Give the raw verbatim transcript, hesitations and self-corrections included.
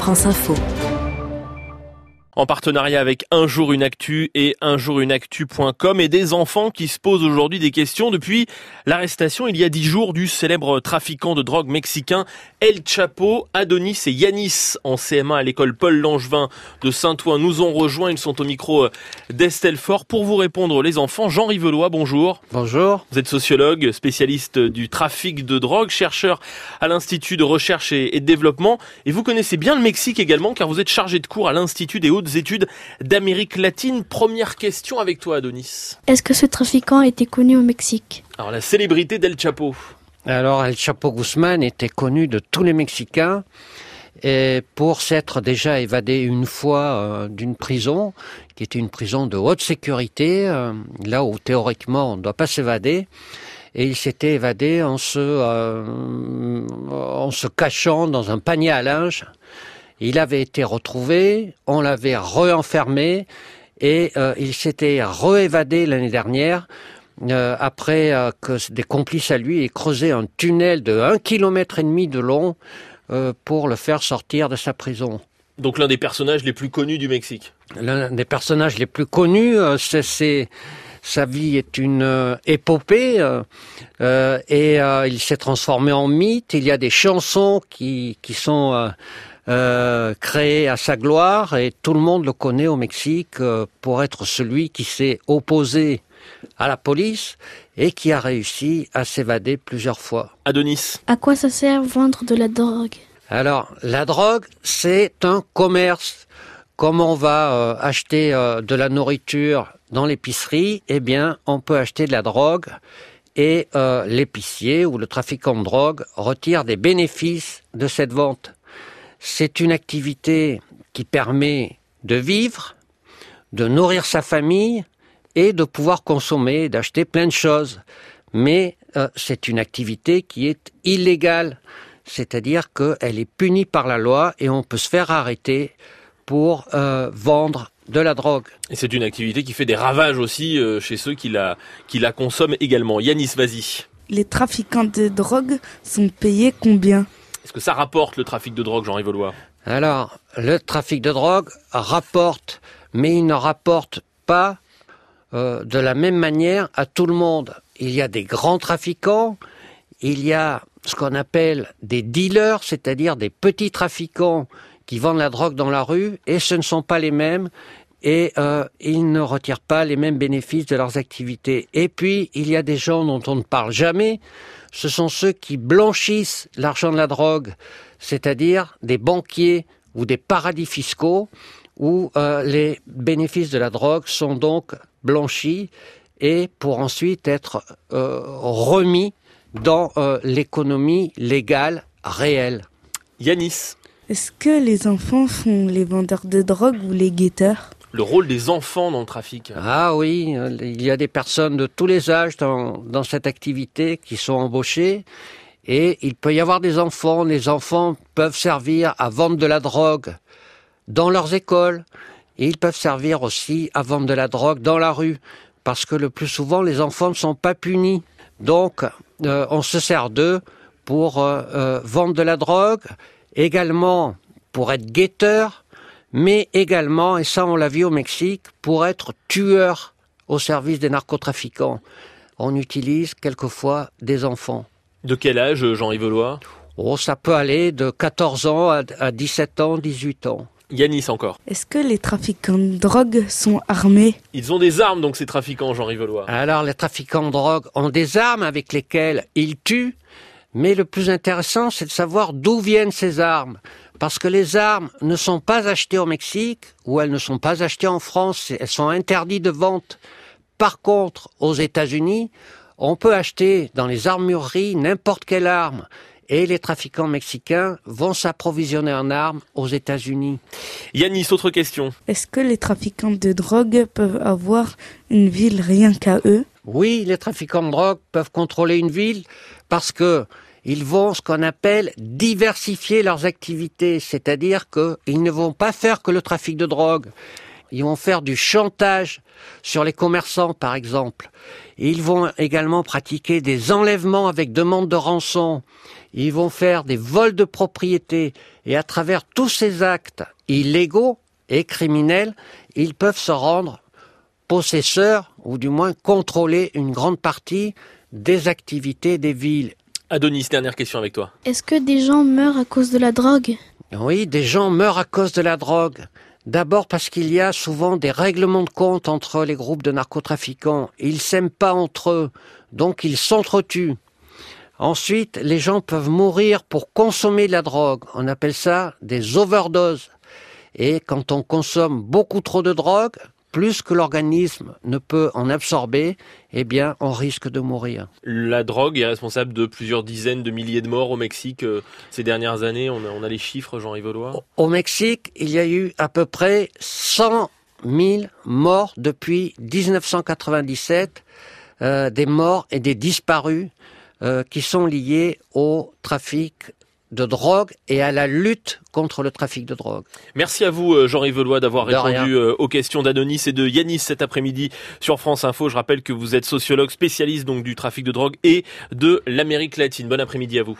France Info. En partenariat avec Un jour une actu et un jour une actu point com et des enfants qui se posent aujourd'hui des questions depuis l'arrestation il y a dix jours du célèbre trafiquant de drogue mexicain El Chapo. Adonis et Yanis en C M un à l'école Paul Langevin de Saint-Ouen nous ont rejoints. Ils sont au micro d'Estelle Faure. Pour vous répondre les enfants, Jean Rivelois, bonjour. Bonjour. Vous êtes sociologue, spécialiste du trafic de drogue, chercheur à l'Institut de recherche et de développement et vous connaissez bien le Mexique également car vous êtes chargé de cours à l'Institut des hautes études d'Amérique latine. Première question avec toi, Adonis. Est-ce que ce trafiquant était connu au Mexique ? Alors, la célébrité d'El Chapo. Alors, El Chapo Guzman était connu de tous les Mexicains et pour s'être déjà évadé une fois euh, d'une prison, qui était une prison de haute sécurité, euh, là où théoriquement on ne doit pas s'évader. Et il s'était évadé en se, euh, en se cachant dans un panier à linge. Il avait été retrouvé, on l'avait re-enfermé et euh, il s'était re-évadé l'année dernière euh, après euh, que des complices à lui aient creusé un tunnel de un kilomètre et demi de long euh, pour le faire sortir de sa prison. Donc l'un des personnages les plus connus du Mexique. L'un des personnages les plus connus, euh, c'est, c'est sa vie est une euh, épopée euh, euh, et euh, il s'est transformé en mythe. Il y a des chansons qui qui sont euh, Euh, créé à sa gloire et tout le monde le connaît au Mexique euh, pour être celui qui s'est opposé à la police et qui a réussi à s'évader plusieurs fois. Adonis. À quoi ça sert vendre de la drogue ? Alors, la drogue, c'est un commerce. Comme on va euh, acheter euh, de la nourriture dans l'épicerie, eh bien, on peut acheter de la drogue et euh, l'épicier ou le trafiquant de drogue retire des bénéfices de cette vente. C'est une activité qui permet de vivre, de nourrir sa famille et de pouvoir consommer, d'acheter plein de choses. Mais euh, c'est une activité qui est illégale, c'est-à-dire qu'elle est punie par la loi et on peut se faire arrêter pour euh, vendre de la drogue. Et c'est une activité qui fait des ravages aussi euh, chez ceux qui la, qui la consomment également. Yanis, vas-y. Les trafiquants de drogue sont payés combien ? Est-ce que ça rapporte le trafic de drogue, Jean Rivelois ? Alors, le trafic de drogue rapporte, mais il ne rapporte pas euh, de la même manière à tout le monde. Il y a des grands trafiquants, il y a ce qu'on appelle des dealers, c'est-à-dire des petits trafiquants qui vendent la drogue dans la rue, et ce ne sont pas les mêmes, et euh, ils ne retirent pas les mêmes bénéfices de leurs activités. Et puis, il y a des gens dont on ne parle jamais, ce sont ceux qui blanchissent l'argent de la drogue, c'est-à-dire des banquiers ou des paradis fiscaux où euh, les bénéfices de la drogue sont donc blanchis et pour ensuite être euh, remis dans euh, l'économie légale réelle. Yanis. Est-ce que les enfants font les vendeurs de drogue ou les guetteurs ? Le rôle des enfants dans le trafic. Ah oui, il y a des personnes de tous les âges dans, dans cette activité qui sont embauchées et il peut y avoir des enfants. Les enfants peuvent servir à vendre de la drogue dans leurs écoles et ils peuvent servir aussi à vendre de la drogue dans la rue parce que le plus souvent les enfants ne sont pas punis. Donc euh, on se sert d'eux pour euh, euh, vendre de la drogue, également pour être guetteur, mais également, et ça on l'a vu au Mexique, pour être tueur au service des narcotrafiquants. On utilise quelquefois des enfants. De quel âge, Jean Rivelois ? Oh, ça peut aller de quatorze ans à dix-sept ans, dix-huit ans. Yanis encore. Est-ce que les trafiquants de drogue sont armés ? Ils ont des armes donc ces trafiquants, Jean Rivelois. Alors les trafiquants de drogue ont des armes avec lesquelles ils tuent, mais le plus intéressant c'est de savoir d'où viennent ces armes. Parce que les armes ne sont pas achetées au Mexique ou elles ne sont pas achetées en France, elles sont interdites de vente. Par contre, aux États-Unis, on peut acheter dans les armureries n'importe quelle arme et les trafiquants mexicains vont s'approvisionner en armes aux États-Unis. Yanis, autre question. Est-ce que les trafiquants de drogue peuvent avoir une ville rien qu'à eux ? Oui, les trafiquants de drogue peuvent contrôler une ville parce que ils vont ce qu'on appelle diversifier leurs activités, c'est-à-dire qu'ils ne vont pas faire que le trafic de drogue. Ils vont faire du chantage sur les commerçants, par exemple. Ils vont également pratiquer des enlèvements avec demande de rançon. ils vont faire des vols de propriété, et à travers tous ces actes illégaux et criminels, ils peuvent se rendre possesseurs, ou du moins contrôler une grande partie des activités des villes. Adonis, dernière question avec toi. Est-ce que des gens meurent à cause de la drogue? Oui, des gens meurent à cause de la drogue. D'abord parce qu'il y a souvent des règlements de compte entre les groupes de narcotrafiquants. Ils s'aiment pas entre eux, donc ils s'entretuent. Ensuite, les gens peuvent mourir pour consommer de la drogue. On appelle ça des overdoses. Et quand on consomme beaucoup trop de drogue, plus que l'organisme ne peut en absorber, eh bien, on risque de mourir. La drogue est responsable de plusieurs dizaines de milliers de morts au Mexique euh, ces dernières années. On a, on a les chiffres, Jean-Yves Vaudois. Au Mexique, il y a eu à peu près cent mille morts depuis dix-neuf cent quatre-vingt-dix-sept, euh, des morts et des disparus euh, qui sont liés au trafic de drogue et à la lutte contre le trafic de drogue. Merci à vous, Jean-Yves Vaudois, d'avoir De répondu rien. aux questions d'Adonis et de Yanis cet après-midi sur France Info. Je rappelle que vous êtes sociologue spécialiste donc du trafic de drogue et de l'Amérique latine. Bon après-midi à vous.